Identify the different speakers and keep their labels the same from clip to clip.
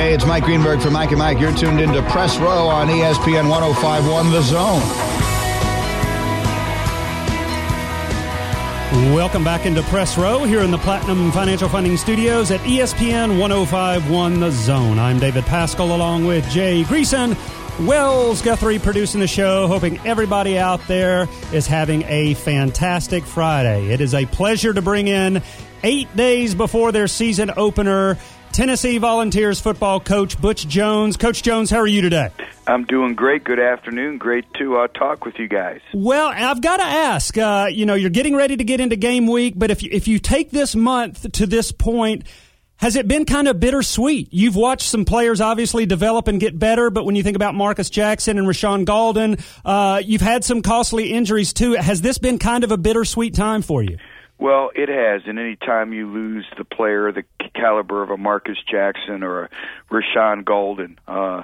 Speaker 1: Hey, it's Mike Greenberg from Mike and Mike. You're tuned into Press Row on ESPN 105.1 The Zone.
Speaker 2: Welcome back into Press Row here in the Platinum Financial Funding Studios at ESPN 105.1 The Zone. I'm David Pascal along with Jay Greason. Wells Guthrie producing the show, hoping everybody out there is having a fantastic Friday. It is a pleasure to bring in 8 days before their season opener, Tennessee Volunteers football coach Butch Jones. Coach Jones, how are you today?
Speaker 3: I'm doing great. Good afternoon. Great to talk with you guys.
Speaker 2: Well, I've got to ask, you're getting ready to get into game week, but if you take this month to this point, has it been kind of bittersweet? You've watched some players obviously develop and get better, but when you think about Marcus Jackson and Rashawn Golden, you've had some costly injuries too. Has this been kind of a bittersweet time for you?
Speaker 3: Well, it has, and any time you lose the player the caliber of a Marcus Jackson or a Rashawn Golden,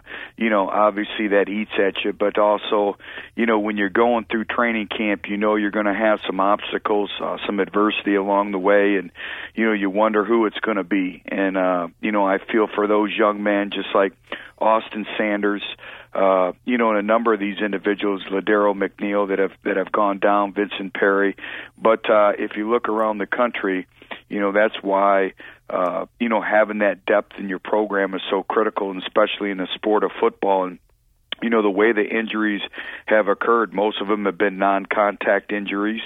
Speaker 3: obviously that eats at you. But also, when you're going through training camp, you're going to have some obstacles, some adversity along the way, and you wonder who it's going to be. And I feel for those young men, just like Austin Sanders, and a number of these individuals, Ladero McNeil, that have gone down, Vincent Perry. But if you look around the country, that's why having that depth in your program is so critical, and especially in the sport of football. And the way the injuries have occurred, most of them have been non-contact injuries.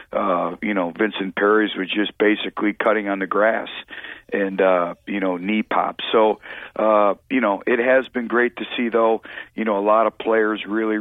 Speaker 3: Vincent Perry's was just basically cutting on the grass and, knee pops. So, it has been great to see, though, a lot of players really,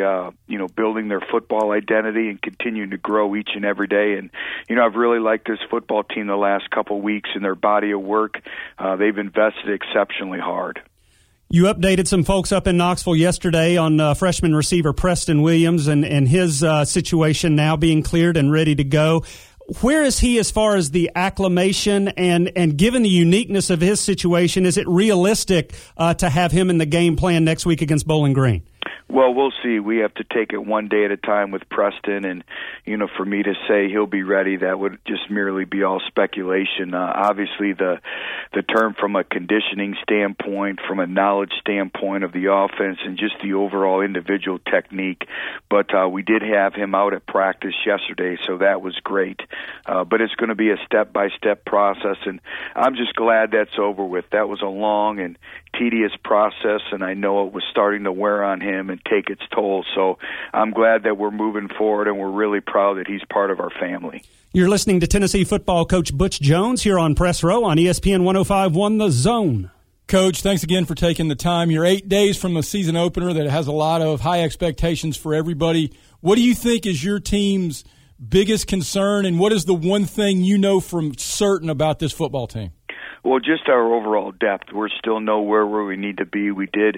Speaker 3: building their football identity and continuing to grow each and every day. And, I've really liked this football team the last couple weeks in their body of work. They've invested exceptionally hard.
Speaker 2: You updated some folks up in Knoxville yesterday on freshman receiver Preston Williams and his situation now being cleared and ready to go. Where is he as far as the acclimation and given the uniqueness of his situation, is it realistic to have him in the game plan next week against Bowling Green?
Speaker 3: Well, we'll see. We have to take it one day at a time with Preston, and, for me to say he'll be ready, that would just merely be all speculation. Obviously, the term from a conditioning standpoint, from a knowledge standpoint of the offense, and just the overall individual technique. But we did have him out at practice yesterday, so that was great. But it's going to be a step-by-step process, and I'm just glad that's over with. That was a long and tedious process, and I know it was starting to wear on him and take its toll. So I'm glad that we're moving forward, and we're really proud that he's part of our family.
Speaker 2: You're listening to Tennessee football coach Butch Jones here on Press Row on ESPN 105.1 The Zone.
Speaker 4: Coach, thanks again for taking the time. You're 8 days from a season opener that has a lot of high expectations for everybody. What do you think is your team's biggest concern, and what is the one thing you know from certain about this football team?
Speaker 3: Well, just our overall depth. We're still nowhere where we need to be. We did,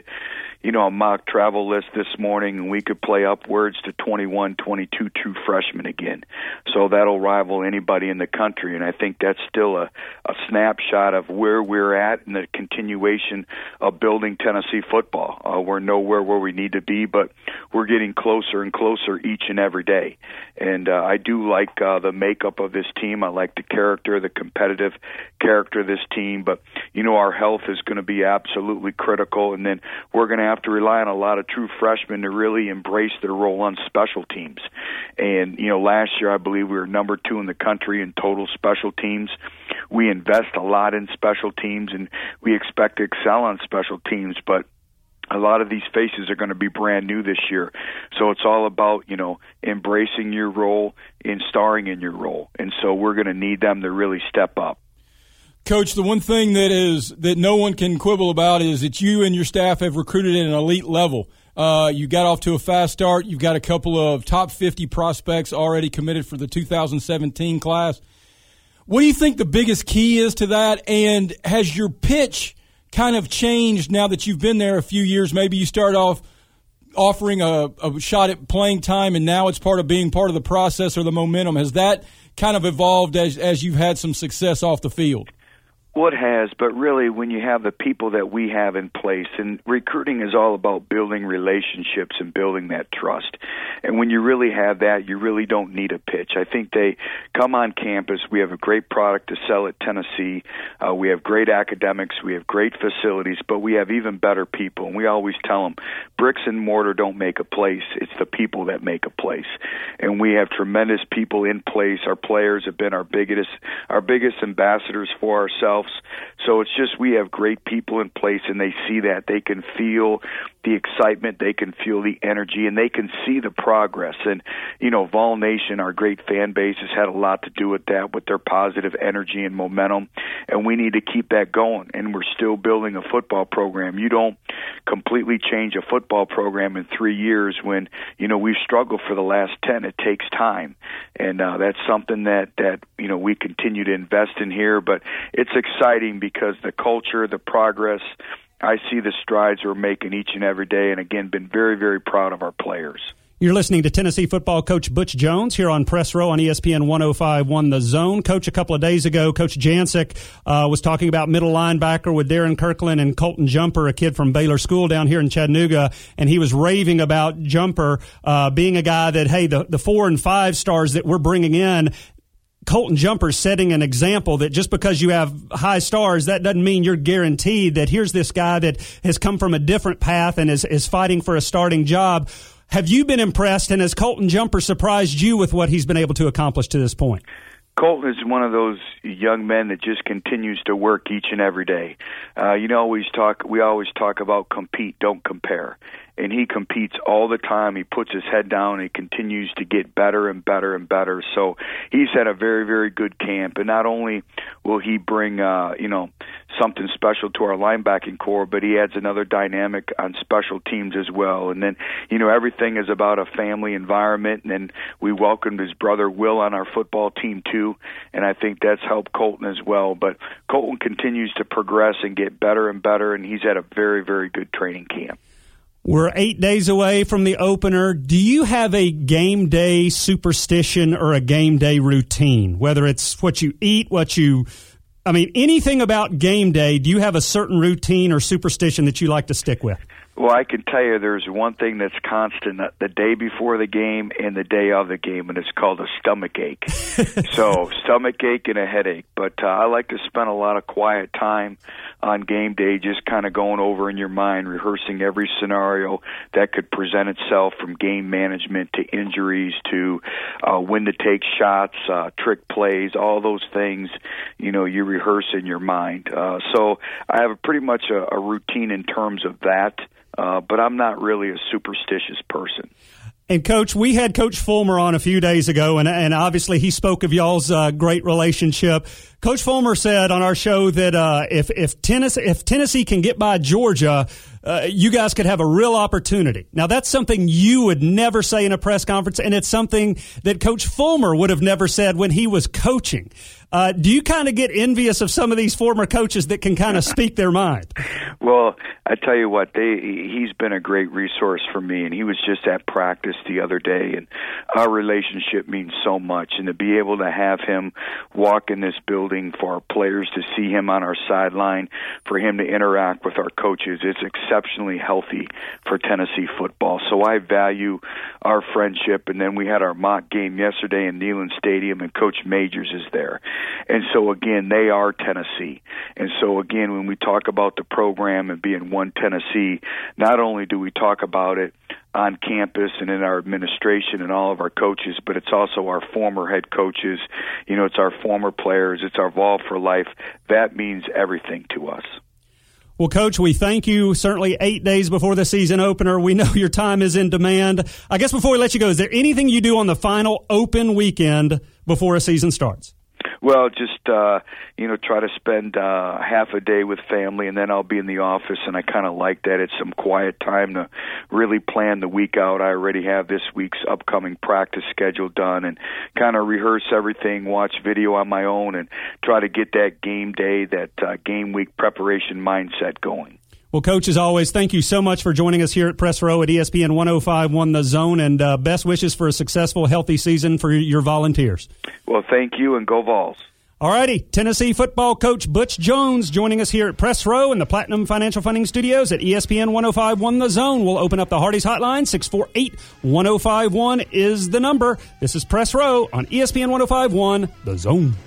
Speaker 3: a mock travel list this morning, and we could play upwards to 21, 22 true freshmen again. So that'll rival anybody in the country, and I think that's still a snapshot of where we're at in the continuation of building Tennessee football. We're nowhere where we need to be, but we're getting closer and closer each and every day. And I do like the makeup of this team. I like the character, the competitive character of this team, but our health is going to be absolutely critical, and then we're going to have to rely on a lot of true freshmen to really embrace their role on special teams. And last year I believe we were number 2 in the country in total special teams. We invest a lot in special teams, and we expect to excel on special teams, but a lot of these faces are going to be brand new this year. So it's all about, embracing your role and starring in your role. And so we're going to need them to really step up.
Speaker 4: Coach, the one thing that no one can quibble about is that you and your staff have recruited at an elite level. You got off to a fast start. You've got a couple of top 50 prospects already committed for the 2017 class. What do you think the biggest key is to that? And has your pitch kind of changed now that you've been there a few years? Maybe you start off offering a shot at playing time, and now it's part of being part of the process or the momentum. Has that kind of evolved as you've had some success off the field?
Speaker 3: Well, it has, but really when you have the people that we have in place, and recruiting is all about building relationships and building that trust. And when you really have that, you really don't need a pitch. I think they come on campus. We have a great product to sell at Tennessee. We have great academics. We have great facilities, but we have even better people. And we always tell them, bricks and mortar don't make a place. It's the people that make a place. And we have tremendous people in place. Our players have been our biggest ambassadors for ourselves. So it's just we have great people in place, and they see that. They can feel the excitement, they can feel the energy, and they can see the progress. And, Vol Nation, our great fan base, has had a lot to do with that, with their positive energy and momentum, and we need to keep that going. And we're still building a football program. You don't completely change a football program in 3 years when, we've struggled for the last 10. It takes time. And that's something that we continue to invest in here. But it's exciting because the culture, the progress, I see the strides we're making each and every day, and again, been very, very proud of our players.
Speaker 2: You're listening to Tennessee football coach Butch Jones here on Press Row on ESPN 105.1 The Zone. Coach, a couple of days ago, Coach Jancic was talking about middle linebacker with Darren Kirkland and Colton Jumper, a kid from Baylor School down here in Chattanooga, and he was raving about Jumper being a guy that, hey, the 4 and 5 stars that we're bringing in, Colton Jumper's setting an example that just because you have high stars, that doesn't mean you're guaranteed that here's this guy that has come from a different path and is fighting for a starting job. Have you been impressed, and has Colton Jumper surprised you with what he's been able to accomplish to this point?
Speaker 3: Colton is one of those young men that just continues to work each and every day. We always talk about compete, don't compare. And he competes all the time. He puts his head down and he continues to get better and better and better. So he's had a very, very good camp. And not only will he bring, something special to our linebacking core, but he adds another dynamic on special teams as well. And then, everything is about a family environment. And then we welcomed his brother Will on our football team too. And I think that's helped Colton as well. But Colton continues to progress and get better and better. And he's had a very, very good training camp.
Speaker 2: We're 8 days away from the opener. Do you have a game day superstition or a game day routine? Whether it's what you eat, anything about game day, do you have a certain routine or superstition that you like to stick with?
Speaker 3: Well, I can tell you there's one thing that's constant the day before the game and the day of the game, and it's called a stomach ache. So stomach ache and a headache. But I like to spend a lot of quiet time on game day just kind of going over in your mind, rehearsing every scenario that could present itself, from game management to injuries to when to take shots, trick plays, all those things, you rehearse in your mind. So I have pretty much a routine in terms of that. But I'm not really a superstitious person.
Speaker 2: And, Coach, we had Coach Fulmer on a few days ago, and obviously he spoke of y'all's great relationship. Coach Fulmer said on our show that if Tennessee can get by Georgia, you guys could have a real opportunity. Now, that's something you would never say in a press conference, and it's something that Coach Fulmer would have never said when he was coaching. Do you kind of get envious of some of these former coaches that can kind of speak their mind?
Speaker 3: Well, I tell you what, he's been a great resource for me, and he was just at practice the other day, and our relationship means so much. And to be able to have him walk in this building, for our players to see him on our sideline, for him to interact with our coaches, it's exceptionally healthy for Tennessee football. So I value our friendship. And then we had our mock game yesterday in Neyland Stadium, and Coach Majors is there. And so, again, they are Tennessee. And so, again, when we talk about the program and being one Tennessee, not only do we talk about it on campus and in our administration and all of our coaches, but it's also our former head coaches. It's our former players. It's our Vol for life. That means everything to us.
Speaker 2: Well, Coach, we thank you. Certainly 8 days before the season opener. We know your time is in demand. I guess before we let you go, is there anything you do on the final open weekend before a season starts?
Speaker 3: Well, just, try to spend half a day with family, and then I'll be in the office, and I kind of like that. It's some quiet time to really plan the week out. I already have this week's upcoming practice schedule done, and kind of rehearse everything, watch video on my own, and try to get that game day, that game week preparation mindset going.
Speaker 2: Well, Coach, as always, thank you so much for joining us here at Press Row at ESPN 105.1 The Zone, and best wishes for a successful, healthy season for your Volunteers.
Speaker 3: Well, thank you, and go Vols.
Speaker 2: All righty, Tennessee football coach Butch Jones joining us here at Press Row in the Platinum Financial Funding Studios at ESPN 105.1 The Zone. We'll open up the Hardee's hotline. 648-1051 is the number. This is Press Row on ESPN 105.1 The Zone.